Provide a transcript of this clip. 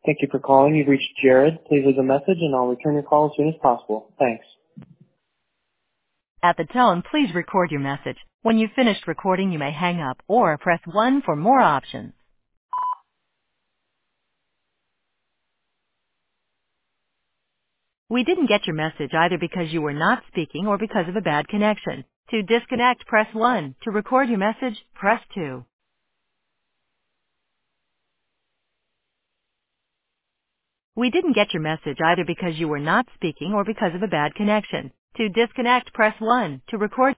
Thank you for calling. You've reached Jared. Please leave a message and I'll return your call as soon as possible. Thanks. At the tone, please record your message. When you've finished recording, you may hang up or press 1 for more options. We didn't get your message either because you were not speaking or because of a bad connection. To disconnect, press 1. To record your message, press 2. We didn't get your message either because you were not speaking or because of a bad connection. To disconnect, press 1. To record